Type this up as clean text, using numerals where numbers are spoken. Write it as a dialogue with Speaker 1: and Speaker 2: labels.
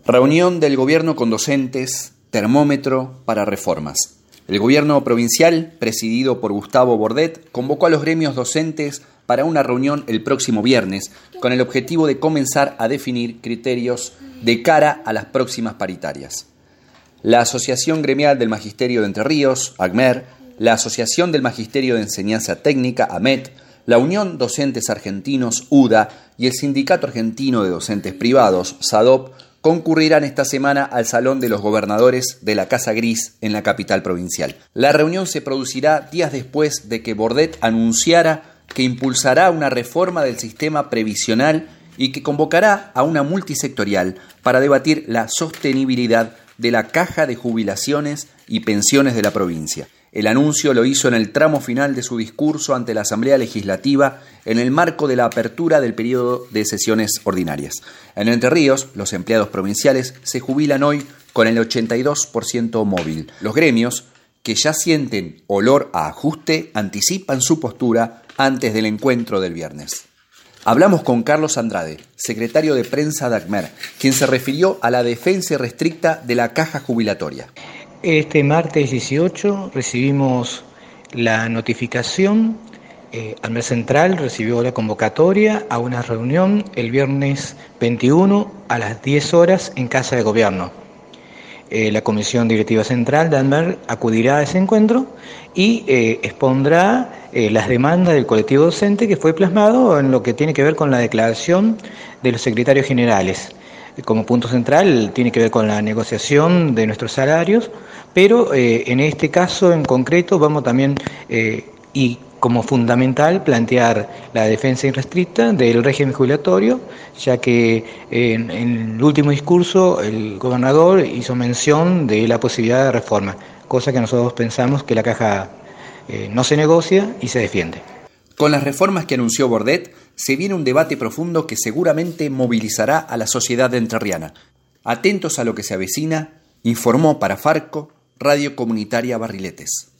Speaker 1: Reunión del gobierno con docentes, termómetro para reformas. El gobierno provincial, presidido por Gustavo Bordet, convocó a los gremios docentes para una reunión el próximo viernes con el objetivo de comenzar a definir criterios de cara a las próximas paritarias. La Asociación Gremial del Magisterio de Entre Ríos, AGMER, la Asociación del Magisterio de Enseñanza Técnica, AMET, la Unión Docentes Argentinos, UDA, y el Sindicato Argentino de Docentes Privados, SADOP, concurrirán esta semana al Salón de los Gobernadores de la Casa Gris en la capital provincial. La reunión se producirá días después de que Bordet anunciara que impulsará una reforma del sistema previsional y que convocará a una multisectorial para debatir la sostenibilidad de la caja de jubilaciones y pensiones de la provincia. El anuncio lo hizo en el tramo final de su discurso ante la Asamblea Legislativa en el marco de la apertura del periodo de sesiones ordinarias. En Entre Ríos, los empleados provinciales se jubilan hoy con el 82% móvil. Los gremios, que ya sienten olor a ajuste, anticipan su postura antes del encuentro del viernes. Hablamos con Carlos Andrade, secretario de prensa de AGMER, quien se refirió a la defensa irrestricta de la caja jubilatoria.
Speaker 2: Este martes 18 recibimos la notificación, AGMER Central recibió la convocatoria a una reunión el viernes 21 a las 10 horas en Casa de Gobierno. La Comisión Directiva Central de AGMER acudirá a ese encuentro y expondrá las demandas del colectivo docente que fue plasmado en lo que tiene que ver con la declaración de los secretarios generales. Como punto central tiene que ver con la negociación de nuestros salarios, pero en este caso en concreto vamos también y como fundamental plantear la defensa irrestricta del régimen jubilatorio, ya que en el último discurso el gobernador hizo mención de la posibilidad de reforma, cosa que nosotros pensamos que la caja no se negocia y se defiende.
Speaker 1: Con las reformas que anunció Bordet, se viene un debate profundo que seguramente movilizará a la sociedad entrerriana. Atentos a lo que se avecina, informó para Farco, Radio Comunitaria Barriletes.